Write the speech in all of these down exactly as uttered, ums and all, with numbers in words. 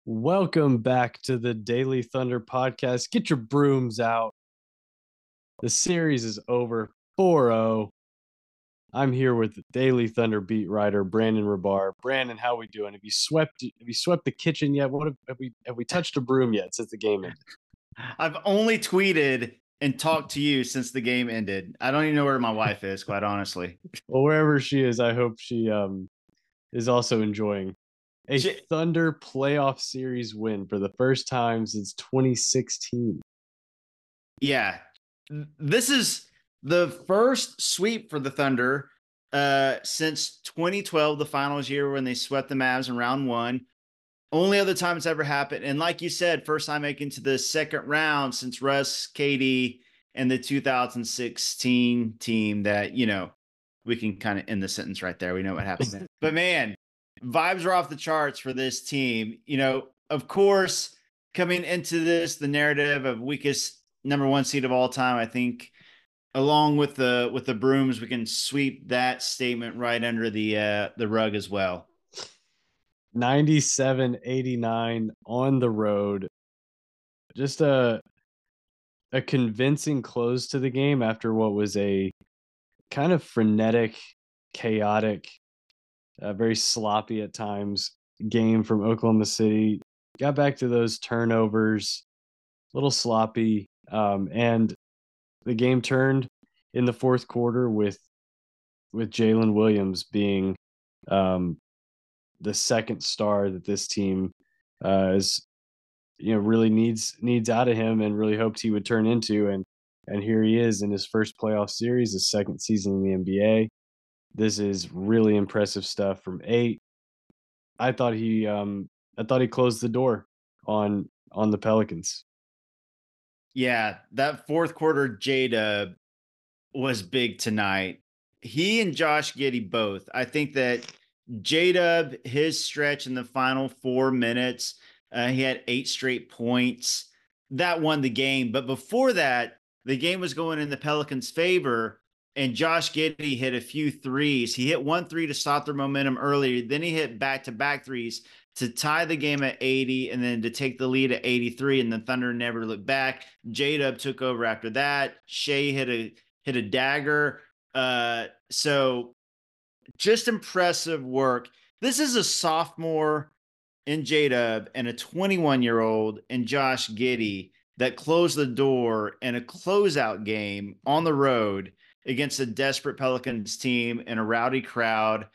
Welcome back to the Daily Thunder podcast. Get your brooms out. The series is over four oh. I'm here with Daily Thunder beat writer Brandon Rabar. Brandon, how we doing? Have you swept have you swept the kitchen yet? What have, have we have we touched a broom yet since the game ended? I've only tweeted and talked to you since the game ended. I don't even know where my wife is, quite honestly. Well, wherever she is, I hope she um is also enjoying a She, Thunder playoff series win for the first time since twenty sixteen. yeah, this is the first sweep for the Thunder uh, since twenty twelve, the finals year when they swept the Mavs in round one. Only other time it's ever happened. And like you said, first time making to the second round since Russ, K D, and the two thousand sixteen team that, you know, we can kind of end the sentence right there. We know what happened. But man, vibes are off the charts for this team. You know, of course, coming into this, the narrative of weakest number one seed of all time, I think along with the with the brooms, we can sweep that statement right under the uh the rug as well. ninety-seven eighty-nine on the road. Just a a convincing close to the game after what was a kind of frenetic, chaotic, uh, very sloppy at times game from Oklahoma City. Got back to those turnovers, a little sloppy, um, and the game turned in the fourth quarter with with Jalen Williams being um, the second star that this team uh, is, you know, really needs needs out of him and really hoped he would turn into. And and here he is in his first playoff series, his second season in the N B A. This is really impressive stuff from eight. I thought he um I thought he closed the door on on the Pelicans. Yeah, that fourth quarter J-Dub was big tonight. He and Josh Giddey both. I think that J-Dub, his stretch in the final four minutes, uh, he had eight straight points. That won the game. But before that, the game was going in the Pelicans' favor, and Josh Giddey hit a few threes. He hit one three to stop their momentum earlier. Then he hit back-to-back threes to tie the game at eighty and then to take the lead at eighty-three, and the Thunder never looked back. J-Dub took over after that. Shea hit a hit a dagger. Uh, so just impressive work. This is a sophomore in J-Dub and a twenty-one-year-old in Josh Giddey that closed the door in a closeout game on the road against a desperate Pelicans team and a rowdy crowd.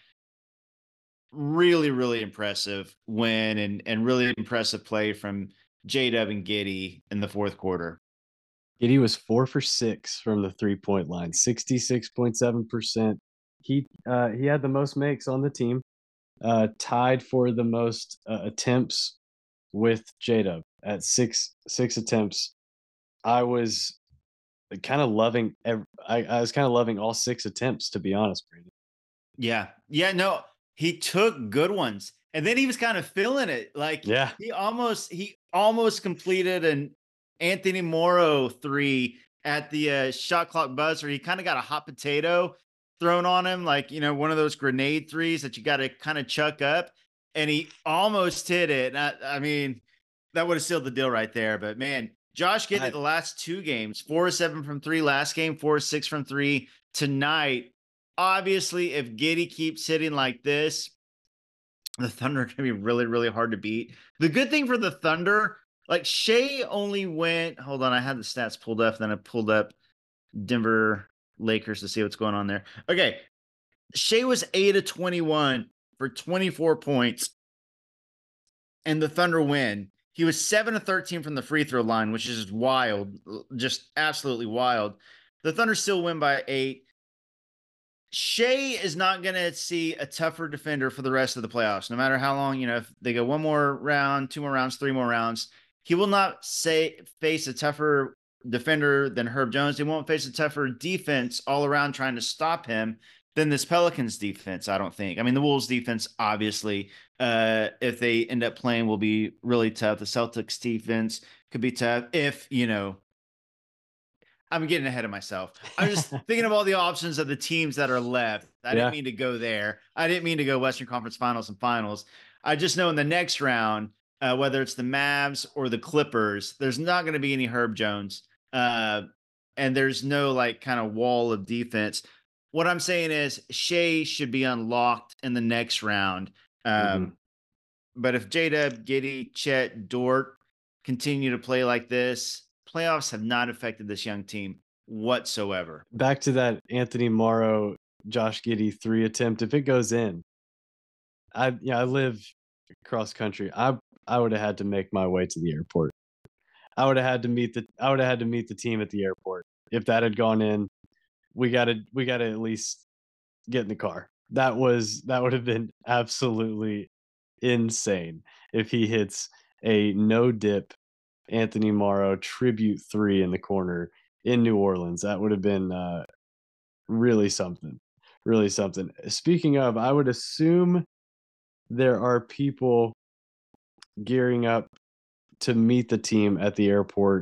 Really, really impressive win and, and really impressive play from J-Dub and Giddey in the fourth quarter. Giddey was four for six from the three point line, sixty-six point seven percent. He uh, he had the most makes on the team, uh, tied for the most uh, attempts with J-Dub at six six attempts. I was kind of loving. Every, I, I was kind of loving all six attempts, to be honest, Brandon. Yeah. Yeah. No, he took good ones. And then he was kind of feeling it. Like Yeah, he almost he almost completed an Anthony Morrow three at the uh, shot clock buzzer. He kind of got a hot potato thrown on him, like, you know, one of those grenade threes that you got to kind of chuck up. And he almost hit it. I, I mean, that would have sealed the deal right there. But man, Josh Giddey I, the last two games, four or seven from three last game, four or six from three tonight. Obviously, if Giddey keeps hitting like this, the Thunder are going to be really, really hard to beat. The good thing for the Thunder, like Shea only went, hold on, I had the stats pulled up, then I pulled up Denver Lakers to see what's going on there. Okay. Shea was eight of twenty-one for twenty-four points, and the Thunder win. He was seven of thirteen from the free throw line, which is wild, just absolutely wild. The Thunder still win by eight. Shea is not going to see a tougher defender for the rest of the playoffs, no matter how long, you know, if they go one more round, two more rounds, three more rounds, he will not say face a tougher defender than Herb Jones. He won't face a tougher defense all around trying to stop him than this Pelicans defense, I don't think. I mean, the Wolves defense, obviously, uh, if they end up playing, will be really tough. The Celtics defense could be tough if, you know, I'm getting ahead of myself. I'm just thinking of all the options of the teams that are left. I yeah. didn't mean to go there. I didn't mean to go Western Conference Finals and Finals. I just know in the next round, uh, whether it's the Mavs or the Clippers, there's not going to be any Herb Jones. Uh, and there's no like kind of wall of defense. What I'm saying is Shea should be unlocked in the next round. Mhm. Um, but if J-Dub, Giddy, Chet, Dort continue to play like this, playoffs have not affected this young team whatsoever. Back to that Anthony Morrow, Josh Giddey three attempt, if it goes in, I yeah, I live cross country. I I would have had to make my way to the airport. I would have had to meet the I would have had to meet the team at the airport. If that had gone in, we gotta we gotta at least get in the car. That was that would have been absolutely insane if he hits a no dip Anthony Morrow tribute three in the corner in New Orleans. That would have been uh, really something. Really something. Speaking of, I would assume there are people gearing up to meet the team at the airport.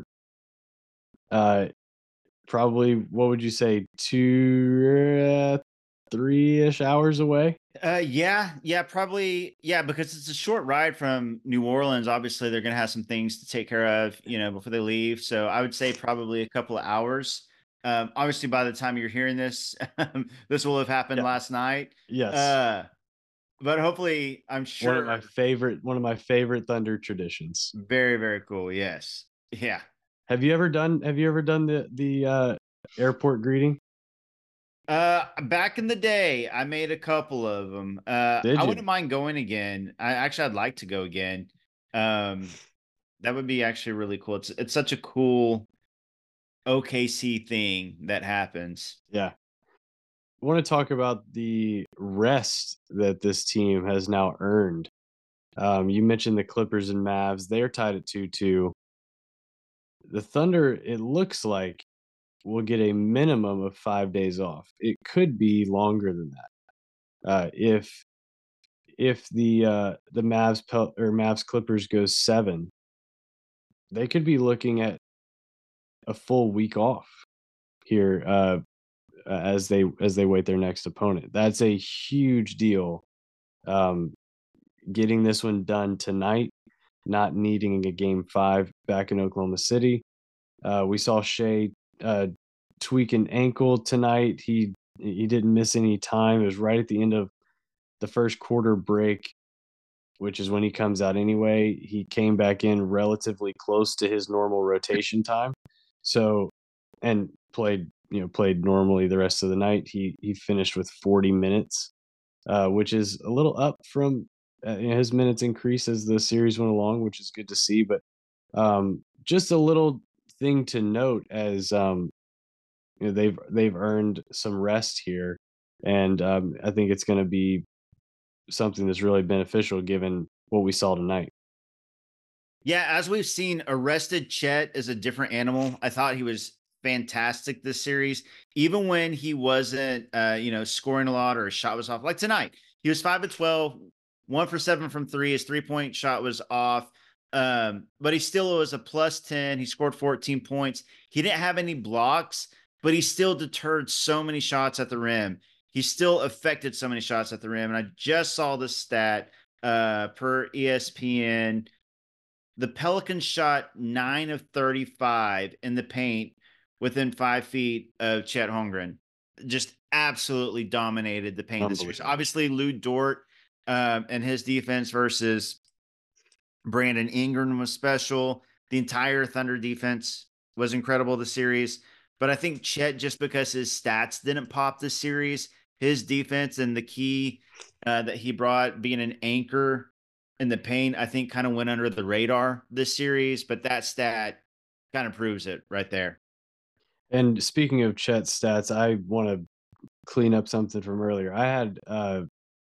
Uh, probably, what would you say, two, uh, three-ish hours away? Uh, yeah, yeah, probably, yeah, because it's a short ride from New Orleans. Obviously, they're gonna have some things to take care of, you know, before they leave. So I would say probably a couple of hours. Um, obviously, by the time you're hearing this, this will have happened Yeah. last night. Yes. Uh, but hopefully, I'm One of my sure. favorite one of my favorite Thunder traditions. Very, very cool. Yes. Yeah. Have you ever done have you ever done the the, uh, airport greeting? Uh, back in the day, I made a couple of them. Uh, Did I you? wouldn't mind going again. I actually, I'd like to go again. Um, that would be actually really cool. It's it's such a cool O K C thing that happens. Yeah. I wanna talk about the rest that this team has now earned. Um, you mentioned the Clippers and Mavs, they're tied at two two. The Thunder, it looks like, will get a minimum of five days off. It could be longer than that. Uh, if if the, uh, the Mavs Pel or Mavs Clippers goes seven, they could be looking at a full week off here, uh, as they as they wait their next opponent. That's a huge deal, um, getting this one done tonight, not needing a game five back in Oklahoma City. Uh, we saw Shea, uh, tweak an ankle tonight. He he didn't miss any time. It was right at the end of the first quarter break, which is when he comes out anyway. He came back in relatively close to his normal rotation time. So and played, you know, played normally the rest of the night. He he finished with forty minutes, uh, which is a little up from uh, you know, his minutes increase as the series went along, which is good to see. But um, just a little thing to note as um, you know, they've they've earned some rest here, and um, I think it's going to be something that's really beneficial given what we saw tonight. Yeah, as we've seen, Arrested Chet is a different animal. I thought he was fantastic this series, even when he wasn't, uh, you know, scoring a lot or his shot was off. Like tonight, he was five of twelve, one for seven from three. His three point shot was off, um, but he still was a plus ten. He scored fourteen points. He didn't have any blocks, but he still deterred so many shots at the rim. He still affected so many shots at the rim. And I just saw this stat uh, per E S P N. The Pelicans shot nine of thirty-five in the paint within five feet of Chet Holmgren. Just absolutely dominated the paint this year. So Unbelievable. obviously, Lou Dort um, and his defense versus Brandon Ingram was special. The entire Thunder defense was incredible this series. But I think Chet, just because his stats didn't pop this series, his defense and the key uh, that he brought being an anchor in the paint, I think kind of went under the radar this series. But that stat kind of proves it right there. And speaking of Chet's stats, I want to clean up something from earlier. I had uh,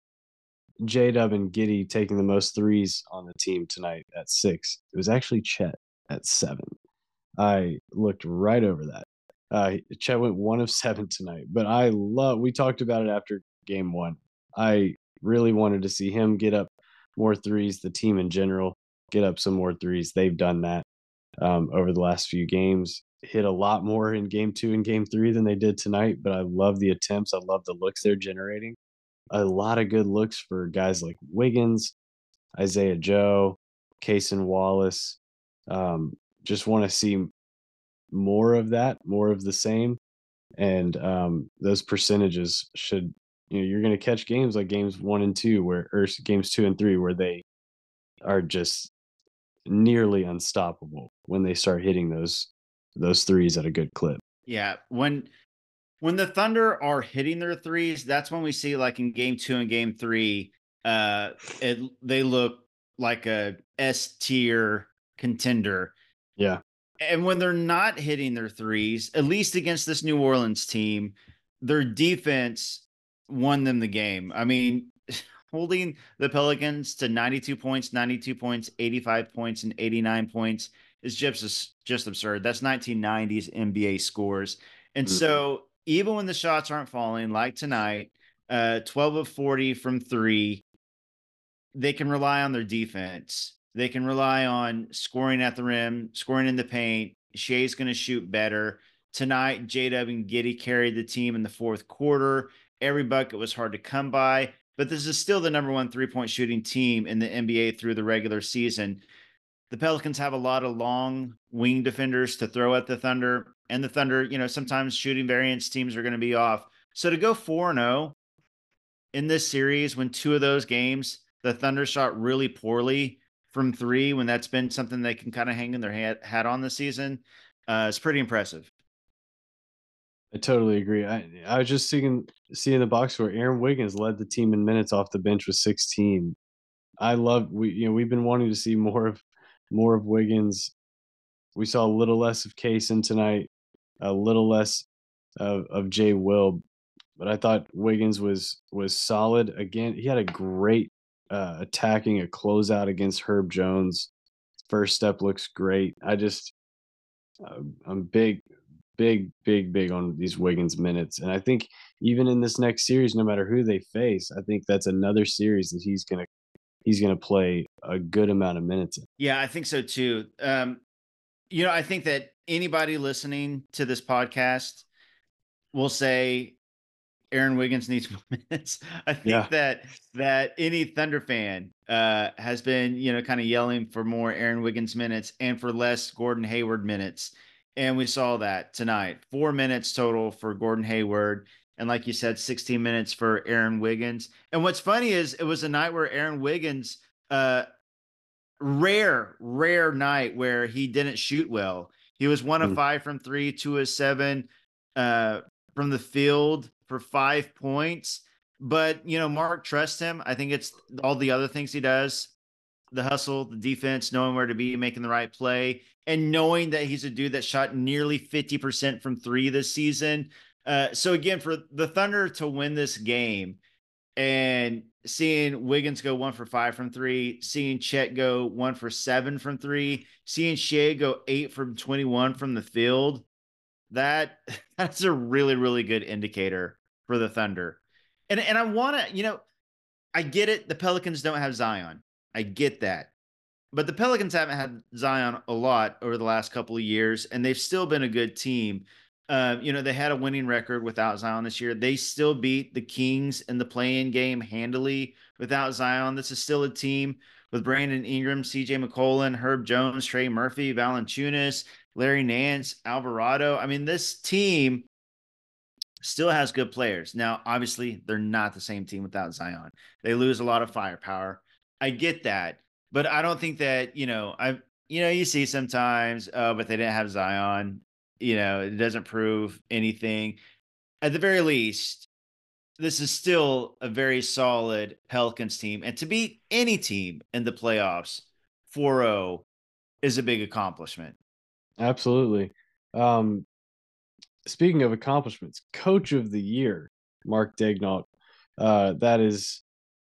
J Dub and Giddy taking the most threes on the team tonight at six. It was actually Chet at seven. I looked right over that. Uh, Chet went one of seven tonight, but I love. We talked about it after game one. I really wanted to see him get up more threes. The team in general get up some more threes. They've done that um, over the last few games. Hit a lot more in game two and game three than they did tonight, but I love the attempts. I love the looks they're generating. A lot of good looks for guys like Wiggins, Isaiah Joe. Cason Wallace. Um, just want to see more of that, more of the same. And um, those percentages should, you know, you're going to catch games like games one and two, where, or s- games two and three, where they are just nearly unstoppable when they start hitting those those threes at a good clip. Yeah, when when the Thunder are hitting their threes, that's when we see, like, in game two and game three, uh, it they look like a S tier contender. Yeah. And when they're not hitting their threes, at least against this New Orleans team, their defense won them the game. I mean, holding the Pelicans to ninety-two points, ninety-two points, eighty-five points, and eighty-nine points is just just absurd. That's nineteen nineties N B A scores. And Mhm. so even when the shots aren't falling, like tonight, uh, twelve of forty from three, they can rely on their defense. They can rely on scoring at the rim, scoring in the paint. Shea's going to shoot better. Tonight, J-Dub and Giddy carried the team in the fourth quarter. Every bucket was hard to come by, but this is still the number one three-point shooting team in the N B A through the regular season. The Pelicans have a lot of long wing defenders to throw at the Thunder, and the Thunder, you know, sometimes shooting variance teams are going to be off. So to go four and oh in this series when two of those games the Thunder shot really poorly from three, when that's been something they can kind of hang in their hat, hat on this season, uh, it's pretty impressive. I totally agree. I I was just seeing seeing the box score. Aaron Wiggins led the team in minutes off the bench with sixteen. I love we you know we've been wanting to see more of more of Wiggins. We saw a little less of Kaysen tonight, a little less of of Jay Will, but I thought Wiggins was was solid again. He had a great uh, attacking a closeout against Herb Jones. First step looks great. I just uh, I'm big, big, big, big on these Wiggins minutes, and I think even in this next series, no matter who they face, I think that's another series that he's gonna he's gonna play a good amount of minutes in. Yeah, I think so too. Um, you know, I think that anybody listening to this podcast will say Aaron Wiggins needs more minutes. I think Yeah, that that any Thunder fan uh, has been, you know, kind of yelling for more Aaron Wiggins minutes and for less Gordon Hayward minutes, and we saw that tonight. Four minutes total for Gordon Hayward, and like you said, sixteen minutes for Aaron Wiggins. And what's funny is it was a night where Aaron Wiggins, uh, rare, rare night where he didn't shoot well. He was one of mm, five from three, two of seven uh, from the field for five points. But, you know, Mark trusts him. I think it's all the other things he does, the hustle, the defense, knowing where to be, making the right play, and knowing that he's a dude that shot nearly fifty percent from three this season. Uh, so, again, for the Thunder to win this game, and seeing Wiggins go one for five from three, seeing Chet go one for seven from three, seeing Shea go eight from twenty-one from the field, that that's a really, really good indicator for the Thunder. And and I want to, you know, I get it. The Pelicans don't have Zion. I get that. But the Pelicans haven't had Zion a lot over the last couple of years, and they've still been a good team. Uh, you know, they had a winning record without Zion this year. They still beat the Kings in the play-in game handily without Zion. This is still a team with Brandon Ingram, C J McCollum, Herb Jones, Trey Murphy, Valanciunas, Larry Nance, Alvarado. I mean, this team still has good players. Now, obviously, they're not the same team without Zion. They lose a lot of firepower. I get that, but I don't think that, you know, I you know, you see sometimes, oh, but they didn't have Zion. You know, it doesn't prove anything. At the very least, this is still a very solid Pelicans team. And to beat any team in the playoffs four oh is a big accomplishment. absolutely. Um, Speaking of accomplishments, Coach of the Year, Mark Daignault. Uh, that is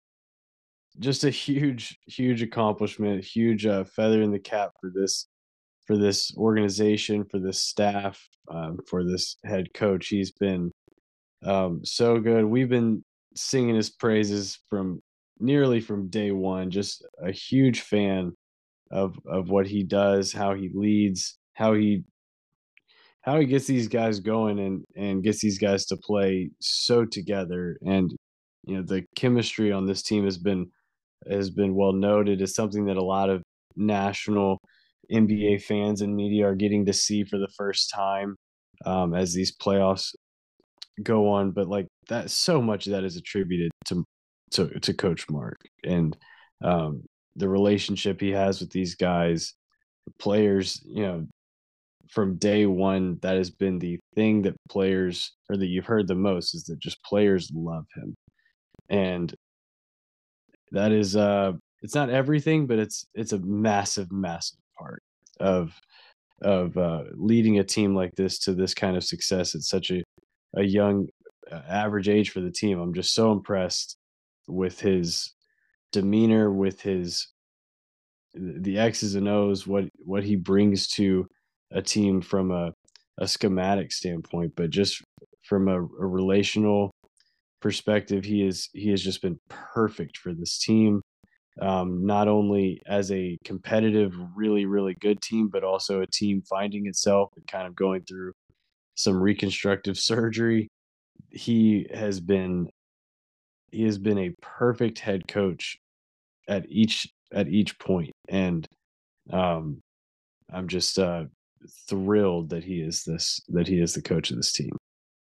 just a huge, huge accomplishment, huge uh, feather in the cap for this for this organization, for this staff, um, for this head coach. He's been um, so good. We've been singing his praises from nearly from day one. Just a huge fan of of what he does, how he leads, how he how he gets these guys going and and gets these guys to play so together. And you know the chemistry on this team has been has been well noted. Is something that a lot of national N B A fans and media are getting to see for the first time um, as these playoffs go on. But like that, so much of that is attributed to to, to Coach Mark and um, the relationship he has with these guys, players. You know, from day one, that has been the thing that players or that you've heard the most is that just players love him, and that is uh, it's not everything, but it's it's a massive, massive part of of uh, leading a team like this to this kind of success at such a a young uh, average age for the team. I'm just so impressed with his demeanor, with his the X's and O's, what what he brings to a team from a a schematic standpoint, but just from a, a relational perspective, he is he has just been perfect for this team. Um, not only as a competitive, really, really good team, but also a team finding itself and kind of going through some reconstructive surgery. He has been he has been a perfect head coach at each at each point, and um, I'm just uh, thrilled that he is this that he is the coach of this team.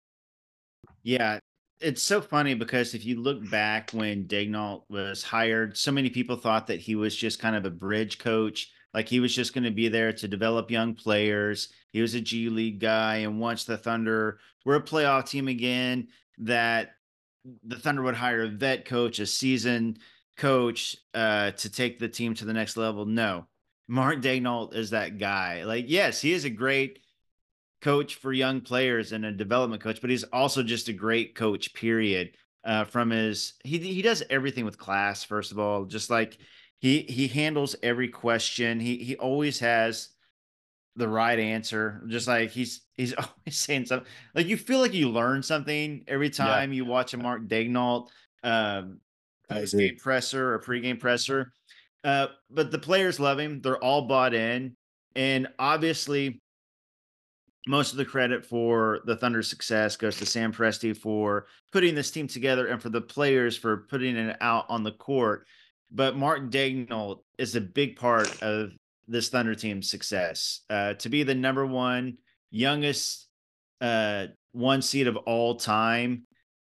Yeah, it's so funny because if you look back when Daignault was hired, so many people thought that he was just kind of a bridge coach, like he was just going to be there to develop young players. He was a G League guy, and once the Thunder were a playoff team again, that the Thunder would hire a vet coach, a seasoned coach, uh, to take the team to the next level. No, Mark Daignault is that guy. Like, yes, he is a great coach for young players and a development coach, but he's also just a great coach, period. Uh, from his he he does everything with class, first of all. Just like he he handles every question. He he always has the right answer. Just like he's he's always saying something. Like you feel like you learn something every Yeah, time you watch a Mark Daignault um I post agree. game presser or pregame presser. Uh, but the players love him. They're all bought in. And obviously, most of the credit for the Thunder's success goes to Sam Presti for putting this team together and for the players for putting it out on the court. But Mark Daignault is a big part of this Thunder team's success. Uh, to be the number one youngest uh, one seed of all time,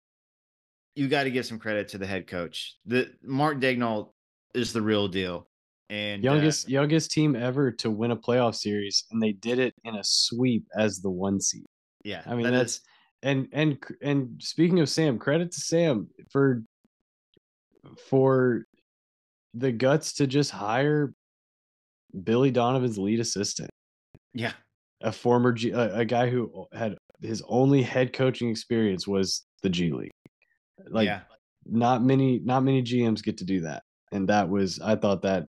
you got to give some credit to the head coach. The Mark Daignault is the real deal, and uh, Youngest youngest team ever to win a playoff series, and they did it in a sweep as the one seed. yeah, I mean, that that's is and and and speaking of Sam, credit to Sam for for the guts to just hire Billy Donovan's lead assistant, yeah, a former G, a, a guy who had his only head coaching experience was the G League. Like yeah. not many not many G Ms get to do that, and that was I thought that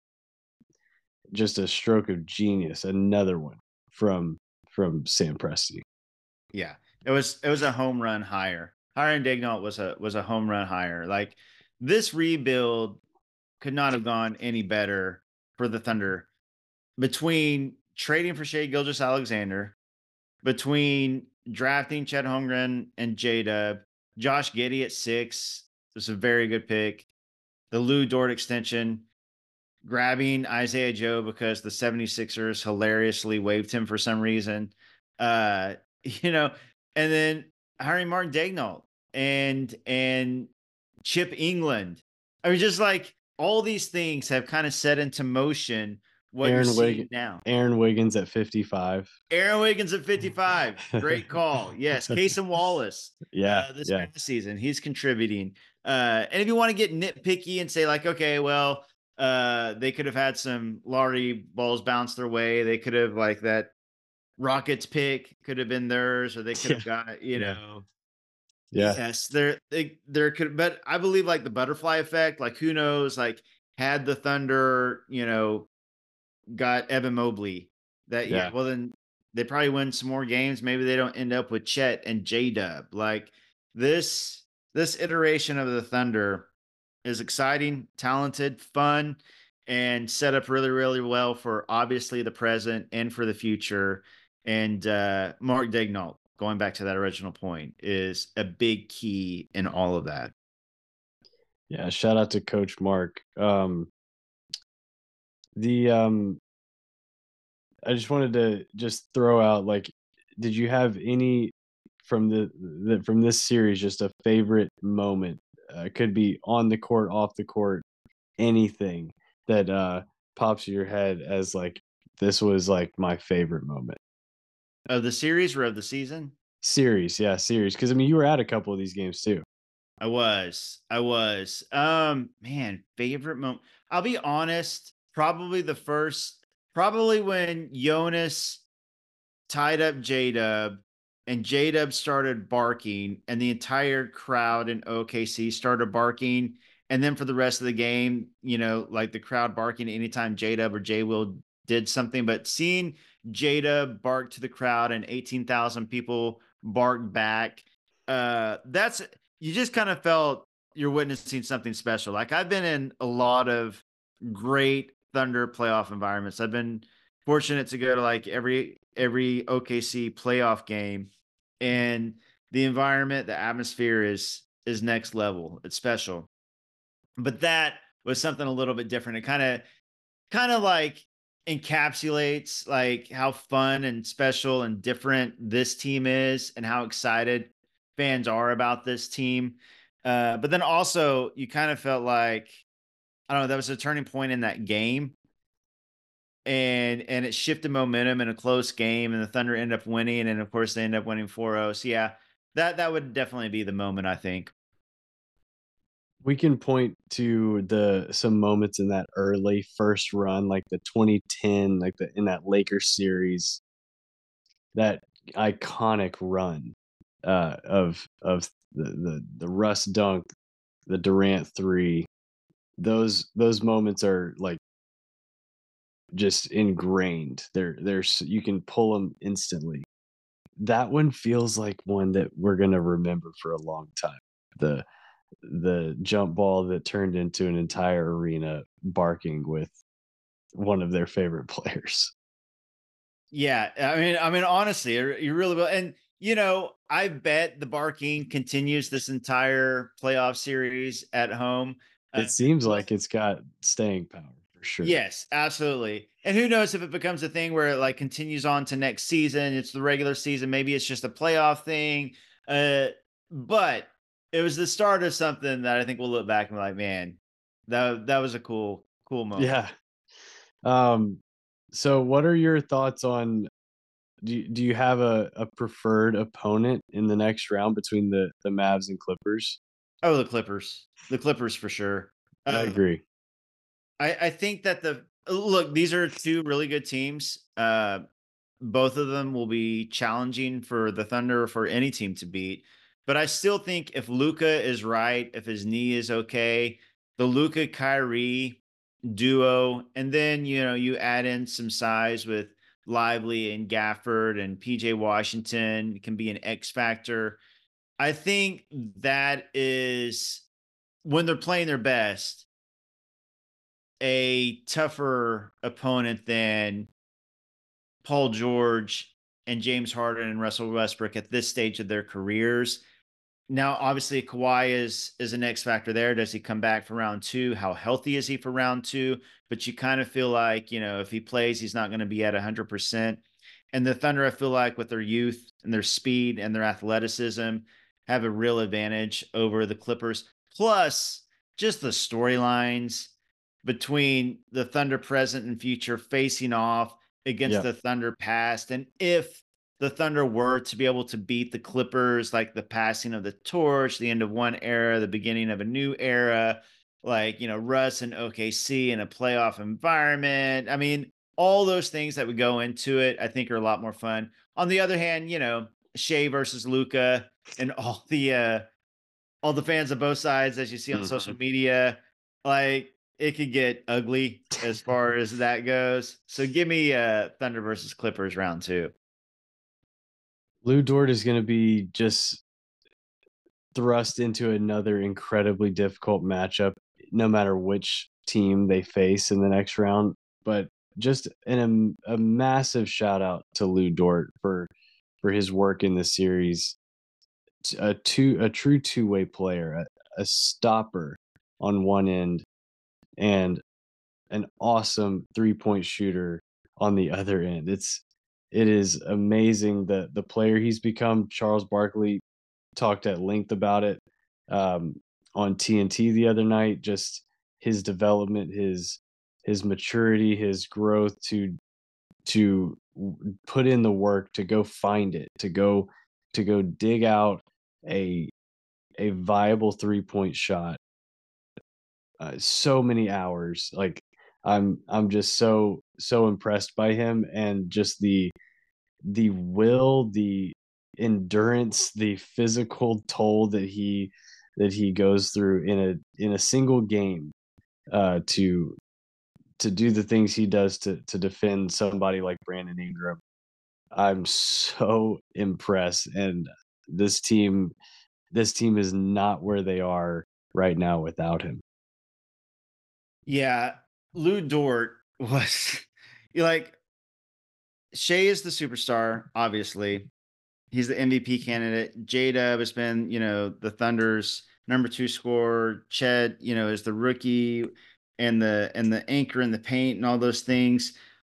just a stroke of genius. Another one from from Sam Presti. Yeah. It was it was a home run hire. Hiring Daignault was a was a home run hire. Like this rebuild could not have gone any better for the Thunder between trading for Shea Gilgeous Alexander, between drafting Chet Holmgren and J Dub, Josh Giddey at six was a very good pick. The Lou Dort extension, grabbing Isaiah Joe because the 76ers hilariously waived him for some reason. Uh, you know, and then hiring Martin Daignault and and Chip England. I mean, just like all these things have kind of set into motion what you're Aaron seeing Wiggins, now. Aaron Wiggins at fifty-five. Aaron Wiggins at fifty-five. Great call. Yes. Casey Wallace Yeah, uh, this yeah, past season. He's contributing. Uh, and if you want to get nitpicky and say, like, okay, well, uh, they could have had some Laurie balls bounce their way. They could have, like, that Rockets pick could have been theirs, or they could yeah, have got, you yeah, know, yeah, yes, there, they, there could, but I believe, like, the butterfly effect, like, who knows, like, had the Thunder, you know, got Evan Mobley. That yeah, yeah. well then they probably win some more games. Maybe they don't end up with Chet and J Dub. Like this this iteration of the Thunder is exciting, talented, fun, and set up really, really well for obviously the present and for the future. And uh Mark Daignault, going back to that original point, is a big key in all of that. Yeah, shout out to Coach Mark. Um, The um I just wanted to just throw out, like, did you have any from the, the from this series, just a favorite moment? Uh, it could be on the court, off the court, anything that uh pops in your head as like this was like my favorite moment. Of the series or of the season? Series, yeah, series. Because I mean, you were at a couple of these games too. I was. I was. Um, man, favorite moment. I'll be honest, probably the first probably when Jonas tied up J-Dub and J-Dub started barking and the entire crowd in O K C started barking. And then for the rest of the game, you know, like the crowd barking anytime J-Dub or J-Will did something, but seeing J-Dub bark to the crowd and eighteen thousand people bark back, uh, that's, you just kind of felt you're witnessing something special. Like I've been in a lot of great Thunder playoff environments. I've been fortunate to go to like every every O K C playoff game, and the environment, the atmosphere is is next level. It's special. But that was something a little bit different. It kind of kind of like encapsulates like how fun and special and different this team is and how excited fans are about this team. Uh, but then also you kind of felt like I don't know, that was a turning point in that game and and it shifted momentum in a close game and the Thunder end up winning and of course they end up winning four oh. So yeah, that that would definitely be the moment I think. We can point to the some moments in that early first run, like the twenty ten, like the in that Lakers series, that iconic run uh, of of the, the the Russ dunk, the Durant three. Those those moments are like just ingrained. They're they're s- you can pull them instantly. That one feels like one that we're gonna remember for a long time. The the jump ball that turned into an entire arena barking with one of their favorite players. Yeah, I mean I mean honestly, you you really will. And you know, I bet the barking continues this entire playoff series at home. Uh, It seems plus like it's got staying power for sure. yes, absolutely. And who knows if it becomes a thing where it like continues on to next season, it's the regular season, maybe it's just a playoff thing. Uh, but it was the start of something that I think we'll look back and be like, man, that that was a cool, cool moment. Yeah. Um, so what are your thoughts on, do you, do you have a, a preferred opponent in the next round between the the Mavs and Clippers? Oh, the Clippers. The Clippers for sure. I Uh, agree. I, I think that the look, these are two really good teams. Uh, both of them will be challenging for the Thunder or for any team to beat. But I still think if Luca is right, if his knee is okay, the Luca Kyrie duo, and then you know you add in some size with Lively and Gafford and P J Washington can be an X factor. I think that is when they're playing their best, a tougher opponent than Paul George and James Harden and Russell Westbrook at this stage of their careers. Now, obviously, Kawhi is is an X factor there. Does he come back for round two? How healthy is he for round two? But you kind of feel like, you know, if he plays, he's not going to be at one hundred percent. And the Thunder, I feel like with their youth and their speed and their athleticism, have a real advantage over the Clippers. Plus, just the storylines between the Thunder present and future facing off against Yeah. the Thunder past. And if the Thunder were to be able to beat the Clippers, like the passing of the torch, the end of one era, the beginning of a new era, like, you know, Russ and O K C in a playoff environment. I mean, all those things that would go into it, I think are a lot more fun. On the other hand, you know, Shea versus Luca and all the uh all the fans of both sides as you see on social Mhm. media, like it could get ugly as far as that goes. So give me uh Thunder versus Clippers round two. Lou Dort is going to be just thrust into another incredibly difficult matchup, no matter which team they face in the next round. But just an, a, a massive shout out to Lou Dort for for his work in the series. A two a true two way player, a, a stopper on one end, and an awesome three-point shooter on the other end. It's it is amazing the the player he's become. Charles Barkley talked at length about it um, on T N T the other night. Just his development, his his maturity, his growth to to w- put in the work to go find it, to go to go dig out a a viable three point shot. Uh, so many hours. Like I'm I'm just so so impressed by him and just the the will, the endurance, the physical toll that he that he goes through in a in a single game uh to to do the things he does to to defend somebody like Brandon Ingram. I'm so impressed, and this team this team is not where they are right now without him. Yeah, Lou Dort was you like Shea is the superstar, obviously. He's the M V P candidate. J-Dub has been, you know, the Thunder's number two scorer. Chet, you know, is the rookie and the and the anchor in the paint and all those things.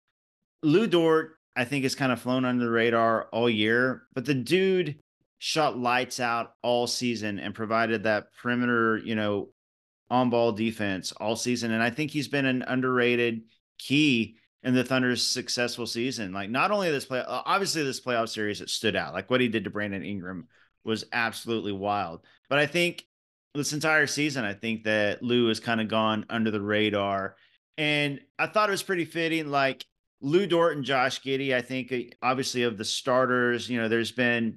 Lou Dort, I think, has kind of flown under the radar all year, but the dude shot lights out all season and provided that perimeter, you know, on ball defense all season. And I think he's been an underrated key in the Thunder's successful season. Like, not only this play, uh, obviously, this playoff series, it stood out. Like, what he did to Brandon Ingram was absolutely wild. But I think this entire season, I think that Lou has kind of gone under the radar. And I thought it was pretty fitting. Like, Lou Dort and Josh Giddey, I think, uh, obviously, of the starters, you know, there's been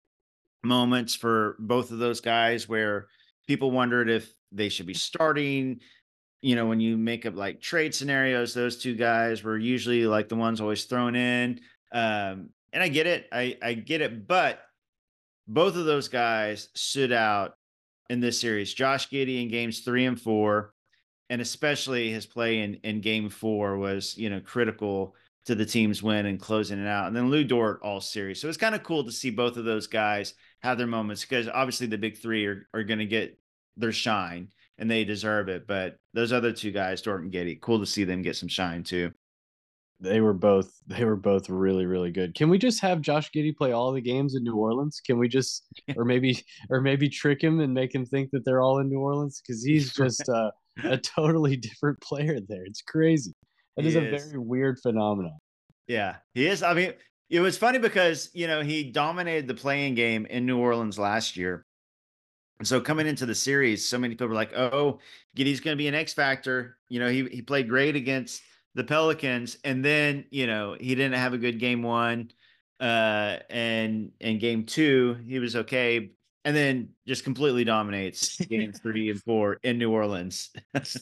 moments for both of those guys where people wondered if they should be starting. You know, when you make up like trade scenarios, those two guys were usually like the ones always thrown in. Um, and I get it. I, I get it. But both of those guys stood out in this series. Josh Giddey in games three and four, and especially his play in, in game four was, you know, critical to the team's win and closing it out. And then Lou Dort all series. So it's kind of cool to see both of those guys have their moments because obviously the big three are, are going to get their shine and they deserve it. But those other two guys, Dort and Giddey, cool to see them get some shine too. They were both they were both really, really good. Can we just have Josh Giddey play all the games in New Orleans? Can we just or maybe or maybe trick him and make him think that they're all in New Orleans? Because he's just uh, a totally different player there. It's crazy. That He is a is. very weird phenomenon. Yeah, he is. I mean, it was funny because, you know, he dominated the playing game in New Orleans last year. And so coming into the series, so many people were like, "Oh, Giddy's going to be an X factor." You know, he he played great against the Pelicans, and then, you know, he didn't have a good game one, uh, and and game two he was okay, and then just completely dominates game three and four in New Orleans.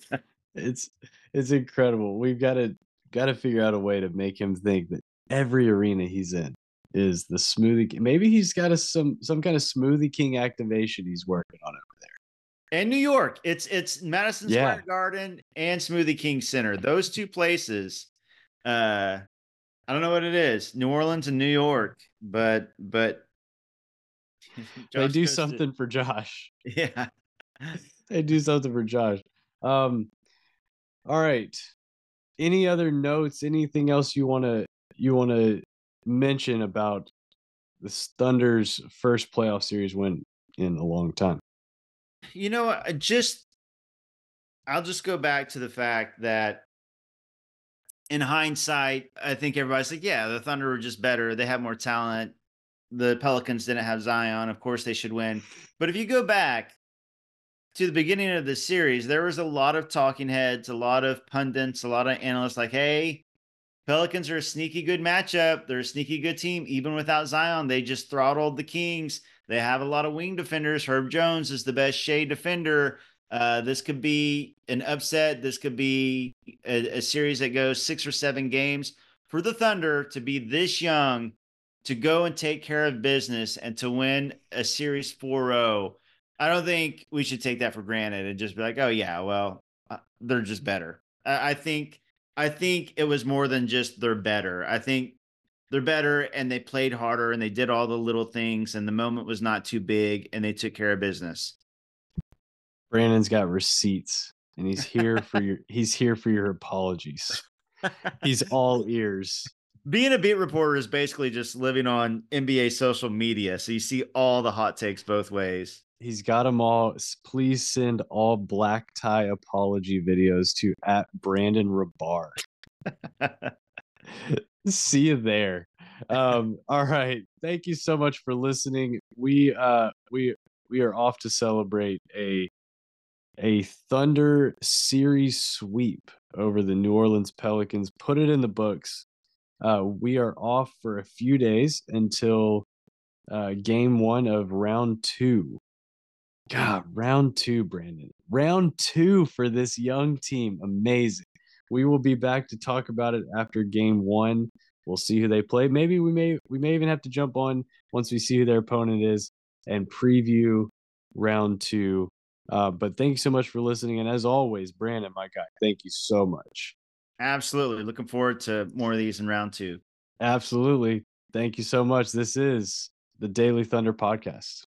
It's it's incredible. We've gotta gotta figure out a way to make him think that every arena he's in is the Smoothie King. Maybe he's got a some some kind of Smoothie King activation he's working on over there. In New York, it's it's Madison Yeah, Square Garden and Smoothie King Center. Those two places. Uh, I don't know what it is. New Orleans and New York, but but they Josh do goes to something for Josh. yeah. They do something for Josh. Um, all right. Any other notes? Anything else you wanna you wanna mention about the Thunder's first playoff series win in a long time? You know, I just I'll just go back to the fact that in hindsight, I think everybody's like, yeah, the Thunder were just better. They have more talent. The Pelicans didn't have Zion. Of course they should win. But if you go back to the beginning of the series, there was a lot of talking heads, a lot of pundits, a lot of analysts like, hey, Pelicans are a sneaky good matchup. They're a sneaky good team. Even without Zion, they just throttled the Kings. They have a lot of wing defenders. Herb Jones is the best shade defender. Uh, this could be an upset. This could be a, a series that goes six or seven games. For the Thunder to be this young, to go and take care of business and to win a series four oh, I don't think we should take that for granted and just be like, oh, yeah, well, uh, they're just better. I, I think I think it was more than just they're better. I think they're better and they played harder and they did all the little things and the moment was not too big and they took care of business. Brandon's got receipts and he's here for your he's here for your apologies. He's all ears. Being a beat reporter is basically just living on N B A social media, so you see all the hot takes both ways. He's got them all. S- Please send all black tie apology videos to at Brandon Rabar. See you there. Um, all right. Thank you so much for listening. We uh we we are off to celebrate a a Thunder series sweep over the New Orleans Pelicans. Put it in the books. Uh, we are off for a few days until uh, game one of round two. God, round two, Brandon. Round two for this young team. Amazing. We will be back to talk about it after game one. We'll see who they play. Maybe we may we may even have to jump on once we see who their opponent is and preview round two. Uh, but thank you so much for listening. And as always, Brandon, my guy, thank you so much. Absolutely. Looking forward to more of these in round two. Absolutely. Thank you so much. This is the Daily Thunder Podcast.